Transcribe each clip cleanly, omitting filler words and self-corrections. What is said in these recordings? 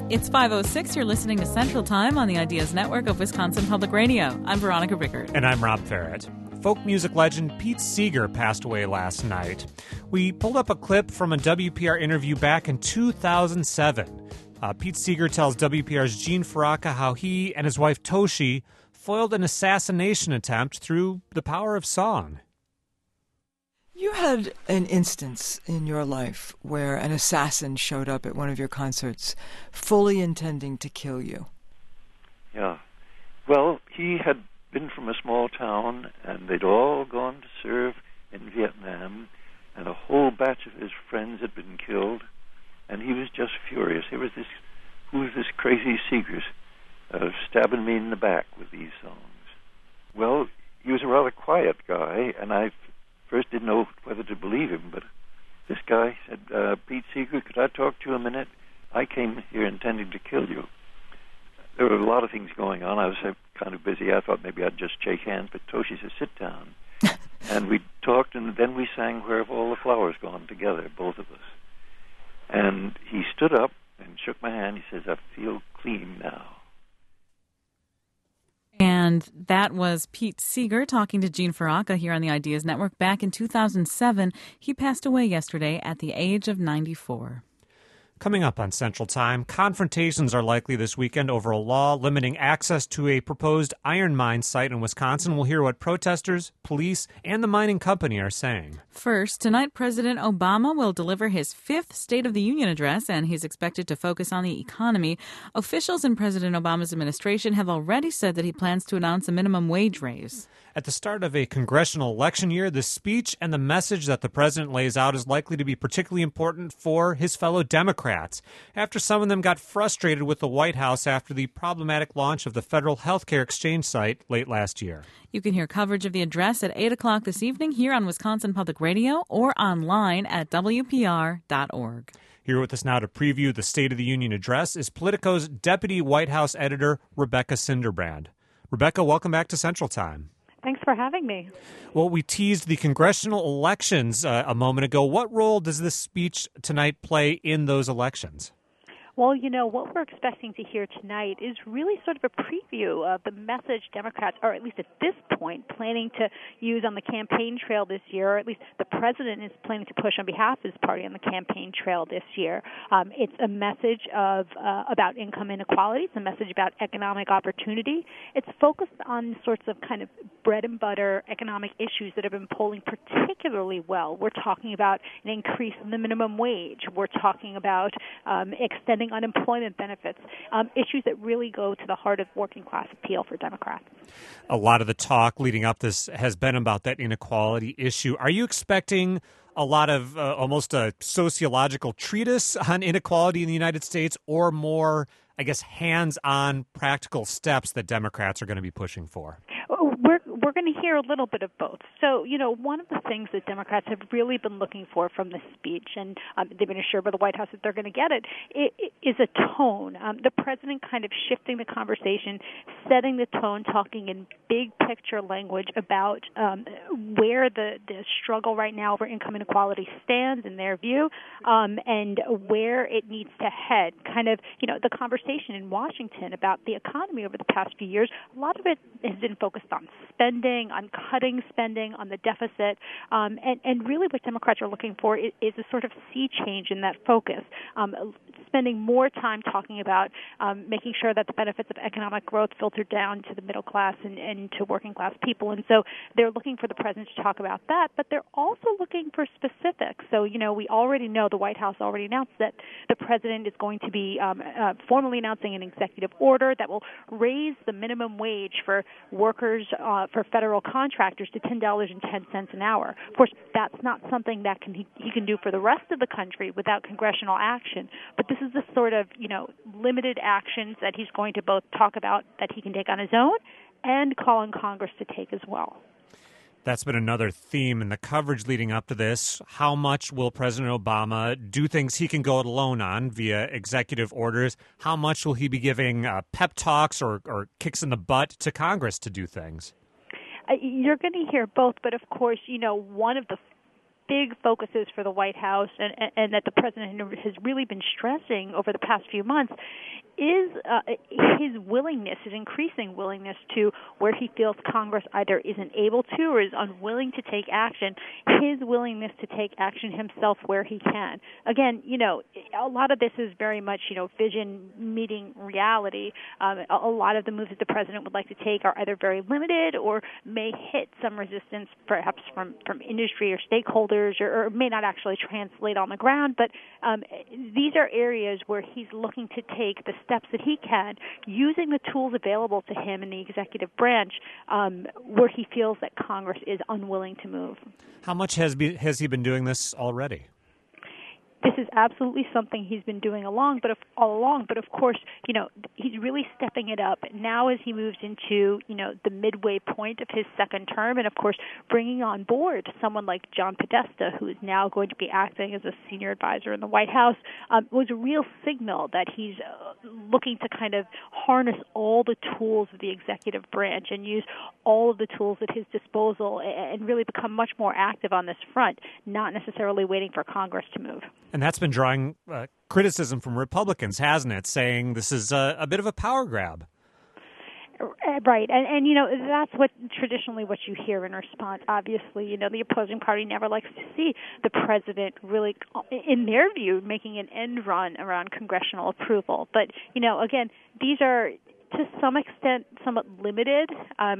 It's 5:06. You're listening to Central Time on the Ideas Network of Wisconsin Public Radio. I'm Veronica Rickert. And I'm Rob Ferret. Folk music legend Pete Seeger passed away last night. We pulled up a clip from a WPR interview back in 2007. Pete Seeger tells WPR's Gene Faraca how he and his wife Toshi foiled an assassination attempt through the power of song. You had an instance in your life where an assassin showed up at one of your concerts, fully intending to kill you. Yeah. Well, he had been from a small town, and they'd all gone to serve in Vietnam, and a whole batch of his friends had been killed, and he was just furious. Who was this crazy Seeger stabbing me in the back with these songs? Well, he was a rather quiet guy, and I first didn't know whether to believe him, but this guy said, Pete Seeger, could I talk to you a minute? I came here intending to kill you. There were a lot of things going on. I was kind of busy. I thought maybe I'd just shake hands, but Toshi said, sit down. And we talked, and then we sang Where Have All the Flowers Gone together, both of us. And he stood up and shook my hand. He says, I feel clean now. And that was Pete Seeger talking to Gene Faraca here on the Ideas Network back in 2007. He passed away yesterday at the age of 94. Coming up on Central Time, confrontations are likely this weekend over a law limiting access to a proposed iron mine site in Wisconsin. We'll hear what protesters, police, and the mining company are saying. First, tonight President Obama will deliver his fifth State of the Union address, and he's expected to focus on the economy. Officials in President Obama's administration have already said that he plans to announce a minimum wage raise. At the start of a congressional election year, the speech and the message that the president lays out is likely to be particularly important for his fellow Democrats, after some of them got frustrated with the White House after the problematic launch of the federal healthcare exchange site late last year. You can hear coverage of the address at 8 o'clock this evening here on Wisconsin Public Radio or online at WPR.org. Here with us now to preview the State of the Union address is Politico's Deputy White House Editor, Rebecca Cinderbrand. Rebecca, welcome back to Central Time. Thanks for having me. Well, we teased the congressional elections a moment ago. What role does this speech tonight play in those elections? Well, you know, what we're expecting to hear tonight is really sort of a preview of the message Democrats, or at least at this point, planning to use on the campaign trail this year, or at least the president is planning to push on behalf of his party on the campaign trail this year. It's a message about income inequality. It's a message about economic opportunity. It's focused on sorts of kind of bread and butter economic issues that have been polling particularly well. We're talking about an increase in the minimum wage. We're talking about extending unemployment benefits, issues that really go to the heart of working class appeal for Democrats. A lot of the talk leading up this has been about that inequality issue. Are you expecting a lot of almost a sociological treatise on inequality in the United States, or more, I guess, hands-on practical steps that Democrats are going to be pushing for? We're going to hear a little bit of both. So, you know, one of the things that Democrats have really been looking for from this speech, and they've been assured by the White House that they're going to get it, is a tone. The president kind of shifting the conversation, setting the tone, talking in big picture language about where the struggle right now over income inequality stands in their view, and where it needs to head. Kind of, you know, the conversation in Washington about the economy over the past few years, a lot of it has been focused on spending, on cutting spending, on the deficit, and really what Democrats are looking for is a sort of sea change in that focus, spending more time talking about making sure that the benefits of economic growth filter down to the middle class and to working class people. And so they're looking for the president to talk about that, but they're also looking for specifics. So, you know, we already know, the White House already announced that the president is going to be formally announcing an executive order that will raise the minimum wage for workers, for federal contractors to $10.10 an hour. Of course, that's not something that he can do for the rest of the country without congressional action. But this is the sort of, you know, limited actions that he's going to both talk about that he can take on his own and call on Congress to take as well. That's been another theme in the coverage leading up to this. How much will President Obama do things he can go it alone on via executive orders? How much will he be giving pep talks or kicks in the butt to Congress to do things? You're going to hear both, but of course, you know, one of the big focuses for the White House and that the president has really been stressing over the past few months is his increasing willingness to, where he feels Congress either isn't able to or is unwilling to take action, his willingness to take action himself where he can. Again, a lot of this is very much, vision meeting reality. A lot of the moves that the president would like to take are either very limited or may hit some resistance perhaps from industry or stakeholders or may not actually translate on the ground. But these are areas where he's looking to take the steps that he can, using the tools available to him in the executive branch, where he feels that Congress is unwilling to move. How much has he been doing this already? This is absolutely something he's been doing all along. But of course, he's really stepping it up now as he moves into, the midway point of his second term, and of course, bringing on board someone like John Podesta, who is now going to be acting as a senior advisor in the White House, was a real signal that he's looking to kind of harness all the tools of the executive branch and use all of the tools at his disposal and really become much more active on this front, not necessarily waiting for Congress to move. And that's been drawing criticism from Republicans, hasn't it, saying this is a bit of a power grab. Right, and that's traditionally what you hear in response. Obviously, the opposing party never likes to see the president really, in their view, making an end run around congressional approval. But, again, these are to some extent somewhat limited.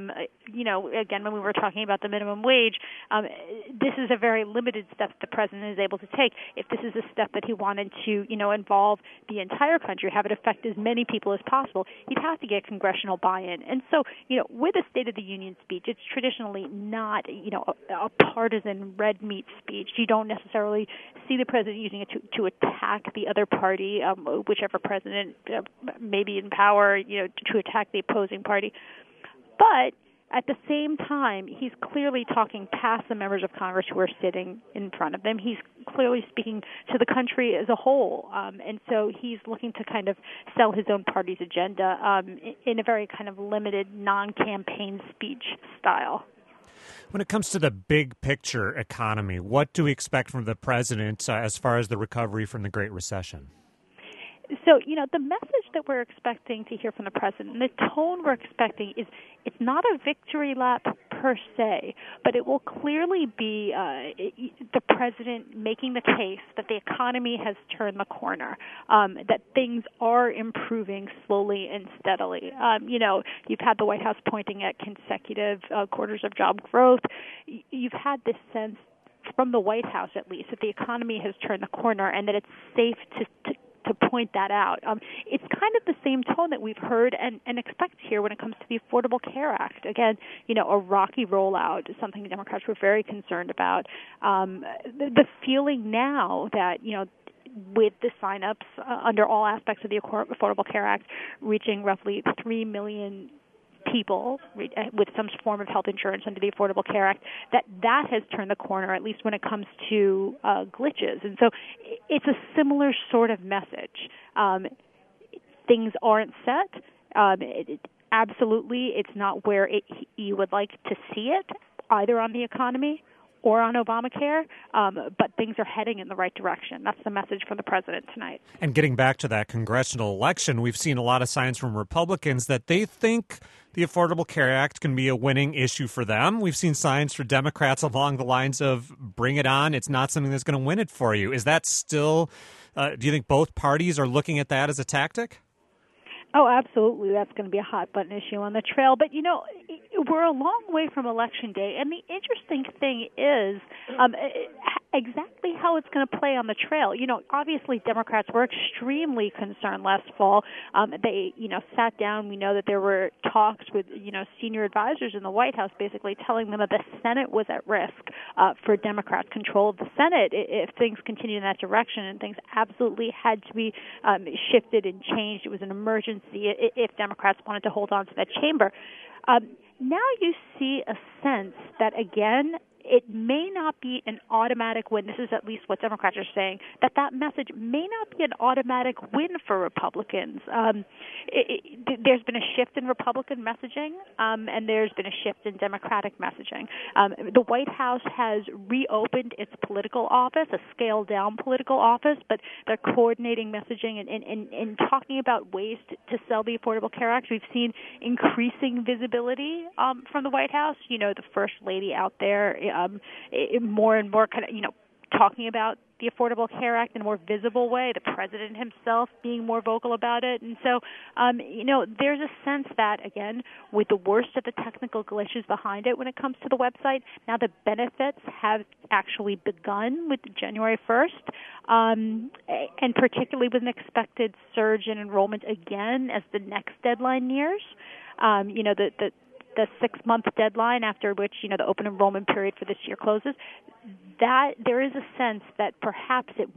Again, when we were talking about the minimum wage, this is a very limited step the president is able to take. If this is a step that he wanted to, involve the entire country, have it affect as many people as possible, he'd have to get congressional buy-in. And so, with a State of the Union speech, it's traditionally not, a partisan red meat speech. You don't necessarily see the president using it to attack the other party, whichever president may be in power, to attack the opposing party. But at the same time, he's clearly talking past the members of Congress who are sitting in front of them. He's clearly speaking to the country as a whole. And so he's looking to kind of sell his own party's agenda in a very kind of limited, non-campaign speech style. When it comes to the big picture economy, what do we expect from the president as far as the recovery from the Great Recession? So, the message that we're expecting to hear from the president, the tone we're expecting is it's not a victory lap per se, but it will clearly be the president making the case that the economy has turned the corner, that things are improving slowly and steadily. You've had the White House pointing at consecutive quarters of job growth. You've had this sense from the White House, at least, that the economy has turned the corner and that it's safe to point that out. It's kind of the same tone that we've heard and expect here when it comes to the Affordable Care Act. Again, a rocky rollout is something Democrats were very concerned about. The feeling now that, with the sign-ups under all aspects of the Affordable Care Act reaching roughly 3 million people with some form of health insurance under the Affordable Care Act, that has turned the corner, at least when it comes to glitches. And so it's a similar sort of message. Things aren't set. Absolutely, it's not where you would like to see it, either on the economy or on Obamacare, but things are heading in the right direction. That's the message from the president tonight. And getting back to that congressional election, we've seen a lot of signs from Republicans that they think the Affordable Care Act can be a winning issue for them. We've seen signs for Democrats along the lines of bring it on. It's not something that's going to win it for you. Is that still, do you think both parties are looking at that as a tactic? Oh, absolutely. That's going to be a hot-button issue on the trail. But, we're a long way from Election Day, and the interesting thing is exactly how it's going to play on the trail. Obviously Democrats were extremely concerned last fall. They, sat down. We know that there were talks with, senior advisors in the White House basically telling them that the Senate was at risk for Democrat control of the Senate if things continued in that direction, and things absolutely had to be shifted and changed. It was an emergency if Democrats wanted to hold on to that chamber. Now you see a sense that, again, it may not be an automatic win. This is at least what Democrats are saying, that message may not be an automatic win for Republicans. There's been a shift in Republican messaging, and there's been a shift in Democratic messaging. The White House has reopened its political office, a scaled-down political office, but they're coordinating messaging and talking about ways to sell the Affordable Care Act. We've seen increasing visibility from the White House. The First Lady out there more and more kind of, talking about the Affordable Care Act in a more visible way, the president himself being more vocal about it. And so, there's a sense that, again, with the worst of the technical glitches behind it when it comes to the website, now the benefits have actually begun with January 1st, and particularly with an expected surge in enrollment again as the next deadline nears. The 6-month deadline after which, the open enrollment period for this year closes, that there is a sense that perhaps it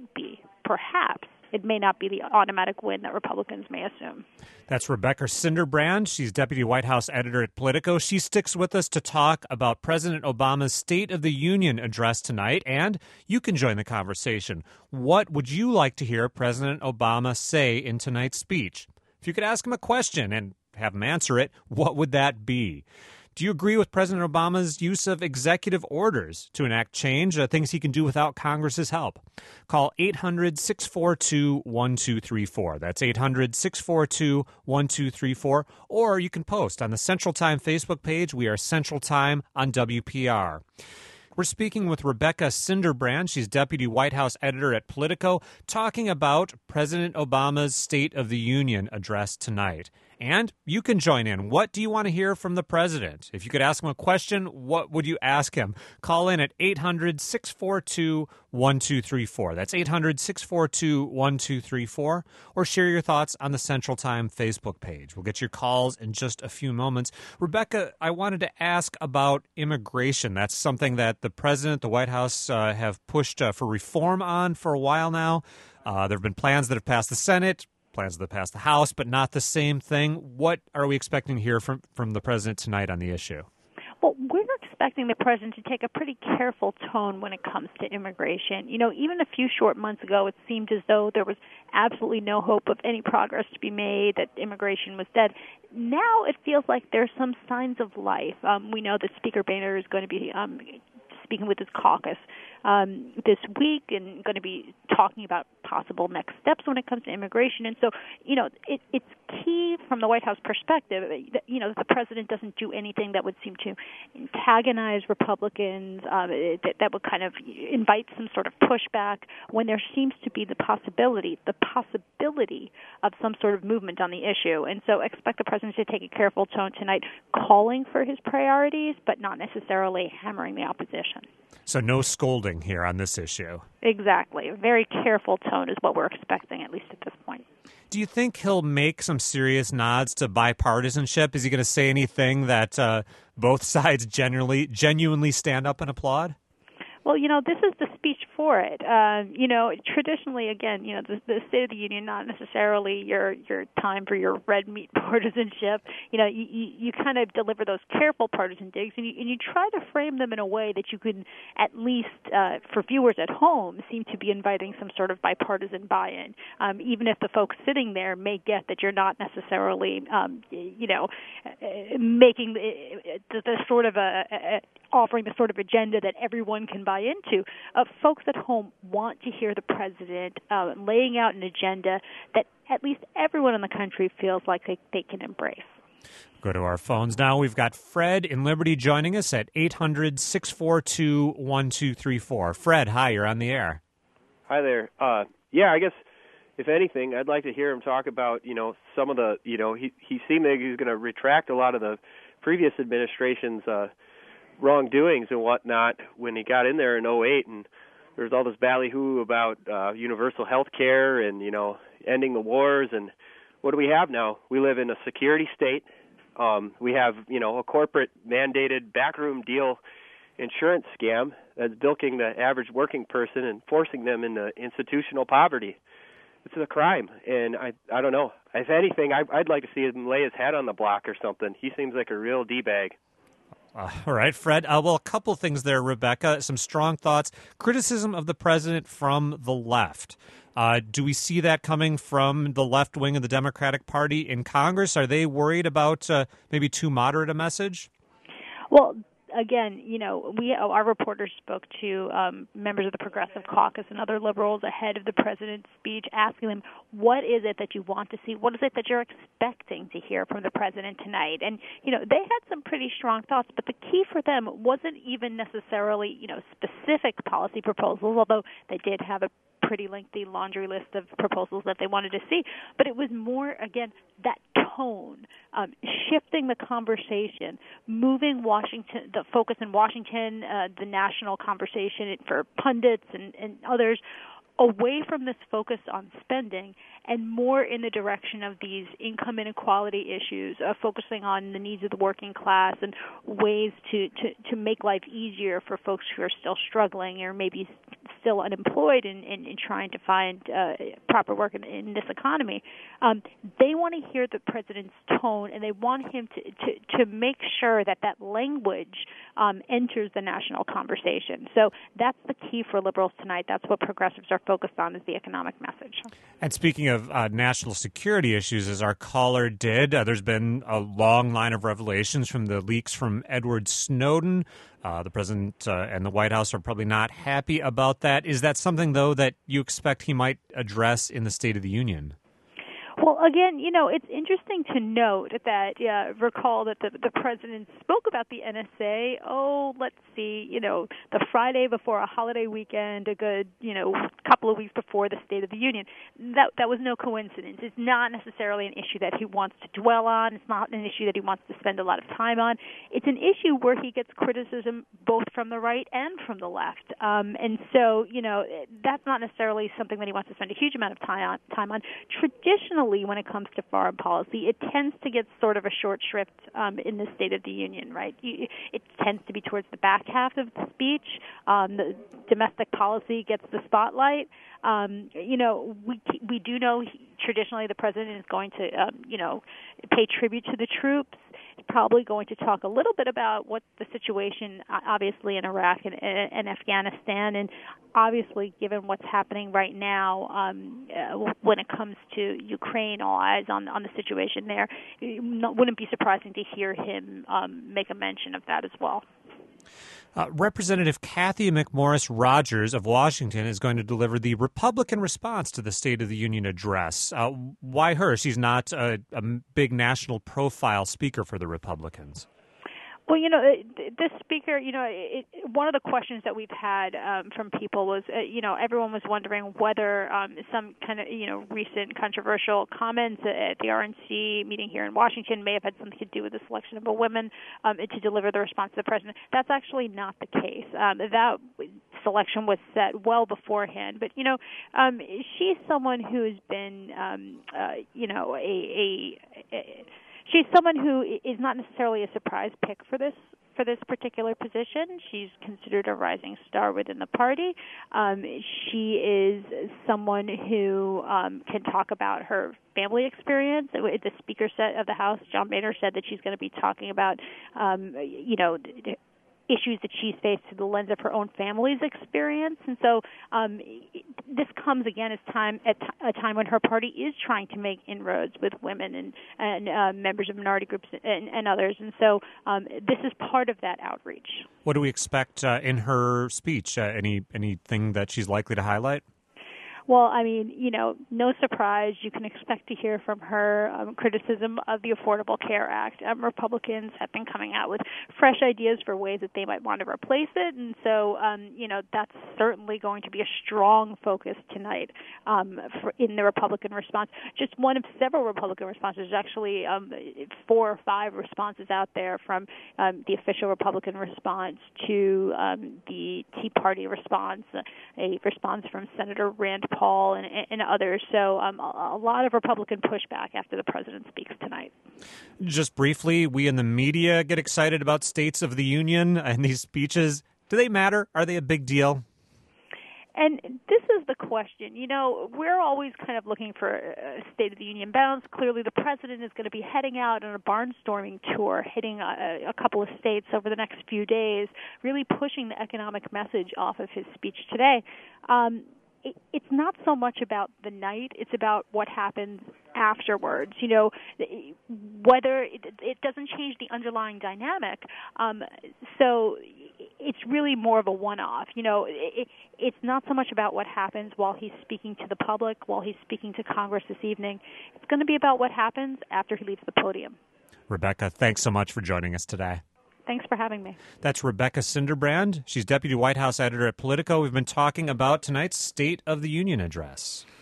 may not be the automatic win that Republicans may assume. That's Rebecca Cinderbrand. She's Deputy White House Editor at Politico. She sticks with us to talk about President Obama's State of the Union address tonight, and you can join the conversation. What would you like to hear President Obama say in tonight's speech? If you could ask him a question and have him answer it, what would that be? Do you agree with President Obama's use of executive orders to enact change, things he can do without Congress's help? Call 800-642-1234. That's 800-642-1234. Or you can post on the Central Time Facebook page. We are Central Time on WPR. We're speaking with Rebecca Cinderbrand. She's Deputy White House Editor at Politico, talking about President Obama's State of the Union address tonight. And you can join in. What do you want to hear from the president? If you could ask him a question, what would you ask him? Call in at 800-642-1234. That's 800-642-1234. Or share your thoughts on the Central Time Facebook page. We'll get your calls in just a few moments. Rebecca, I wanted to ask about immigration. That's something that the president, the White House have pushed for reform on for a while now. There have been plans that have passed the Senate, plans that have passed the House, but not the same thing. What are we expecting to hear from the president tonight on the issue? Well, we're expecting the president to take a pretty careful tone when it comes to immigration. Even a few short months ago, it seemed as though there was absolutely no hope of any progress to be made, that immigration was dead. Now it feels like there's some signs of life. We know that Speaker Boehner is going to be speaking with his caucus this week and going to be talking about possible next steps when it comes to immigration. And so, it's key from the White House perspective that, the president doesn't do anything that would seem to antagonize Republicans, that would kind of invite some sort of pushback when there seems to be the possibility of some sort of movement on the issue. And so expect the president to take a careful tone tonight, calling for his priorities, but not necessarily hammering the opposition. So no scolding here on this issue. Exactly. A very careful tone is what we're expecting, at least at this point. Do you think he'll make some serious nods to bipartisanship? Is he going to say anything that both sides genuinely stand up and applaud? Well, this is the speech for it. Traditionally, again, the State of the Union, not necessarily your time for your red meat partisanship. You kind of deliver those careful partisan digs, and you try to frame them in a way that you can, at least for viewers at home, seem to be inviting some sort of bipartisan buy-in, even if the folks sitting there may get that you're not necessarily, making the sort of offering the sort of agenda that everyone can buy into. Folks at home want to hear the president laying out an agenda that at least everyone in the country feels like they can embrace. Go to our phones now. We've got Fred in Liberty joining us at 800-642-1234. Fred, hi, you're on the air. Hi there. I guess if anything, I'd like to hear him talk about, some of the, he seemed like he was going to retract a lot of the previous administration's wrongdoings and whatnot when he got in there in 2008, and there's all this ballyhoo about universal health care and, ending the wars. And what do we have now? We live in a security state. We have, a corporate mandated backroom deal insurance scam that's bilking the average working person and forcing them into institutional poverty. It's a crime, and I don't know. If anything, I'd like to see him lay his head on the block or something. He seems like a real D-bag. All right, Fred. Well, a couple things there, Rebecca. Some strong thoughts. Criticism of the president from the left. Do we see that coming from the left wing of the Democratic Party in Congress? Are they worried about maybe too moderate a message? Well, again, our reporters spoke to members of the Progressive Caucus and other liberals ahead of the president's speech, asking them, what is it that you want to see? What is it that you're expecting to hear from the president tonight? And, they had some pretty strong thoughts, but the key for them wasn't even necessarily, specific policy proposals, although they did have a pretty lengthy laundry list of proposals that they wanted to see. But it was more, again, that tone, shifting the conversation, moving Washington, the focus in Washington, the national conversation for pundits and others, away from this focus on spending and more in the direction of these income inequality issues, focusing on the needs of the working class and ways to make life easier for folks who are still struggling or maybe still unemployed and trying to find proper work in this economy. They want to hear the president's tone, and they want him to make sure that language enters the national conversation. So that's the key for liberals tonight. That's what progressives are focused on, is the economic message. And speaking of national security issues, as our caller did, there's been a long line of revelations from the leaks from Edward Snowden. The president and the White House are probably not happy about that. Is that something, though, that you expect he might address in the State of the Union? Well, again, it's interesting to note that, recall that the president spoke about the NSA, the Friday before a holiday weekend, a good, couple of weeks before the State of the Union. That was no coincidence. It's not necessarily an issue that he wants to dwell on. It's not an issue that he wants to spend a lot of time on. It's an issue where he gets criticism both from the right and from the left. And so, that's not necessarily something that he wants to spend a huge amount of time on. Traditionally, when it comes to foreign policy, it tends to get sort of a short shrift in the State of the Union, right? It tends to be towards the back half of the speech. The domestic policy gets the spotlight. We do know traditionally the president is going to, pay tribute to the troops. He's probably going to talk a little bit about what the situation, obviously, in Iraq and Afghanistan, and obviously, given what's happening right now when it comes to Ukraine, all eyes on the situation there. It wouldn't be surprising to hear him make a mention of that as well. Representative Cathy McMorris Rodgers of Washington is going to deliver the Republican response to the State of the Union address. Why her? She's not a big national profile speaker for the Republicans. Well, this speaker, one of the questions that we've had from people was, everyone was wondering whether some kind of, recent controversial comments at the RNC meeting here in Washington may have had something to do with the selection of a woman to deliver the response to the president. That's actually not the case. That selection was set well beforehand. But, she's someone who's been, she's someone who is not necessarily a surprise pick for this particular position. She's considered a rising star within the party. She is someone who can talk about her family experience. The Speaker of the House, John Boehner, said that she's going to be talking about, issues that she's faced through the lens of her own family's experience. And so this comes again at a time when her party is trying to make inroads with women and members of minority groups and others. And so this is part of that outreach. What do we expect in her speech? Anything that she's likely to highlight? Well, no surprise. You can expect to hear from her criticism of the Affordable Care Act. Republicans have been coming out with fresh ideas for ways that they might want to replace it, and so, that's certainly going to be a strong focus tonight in the Republican response. Just one of several Republican responses. There's actually 4 or 5 responses out there from the official Republican response to the Tea Party response, a response from Senator Rand Paul and others. So a lot of Republican pushback after the president speaks tonight. Just briefly, we in the media get excited about States of the Union and these speeches. Do they matter? Are they a big deal? And this is the question. You know, we're always kind of looking for a State of the Union balance. Clearly, the president is going to be heading out on a barnstorming tour, hitting a couple of states over the next few days, really pushing the economic message off of his speech today. It's not so much about the night, it's about what happens afterwards. You know, whether it doesn't change the underlying dynamic. So it's really more of a one-off. You know, it's not so much about what happens while he's speaking to the public, while he's speaking to Congress this evening. It's going to be about what happens after he leaves the podium. Rebecca, thanks so much for joining us today. Thanks for having me. That's Rebecca Cinderbrand. She's Deputy White House Editor at Politico. We've been talking about tonight's State of the Union address.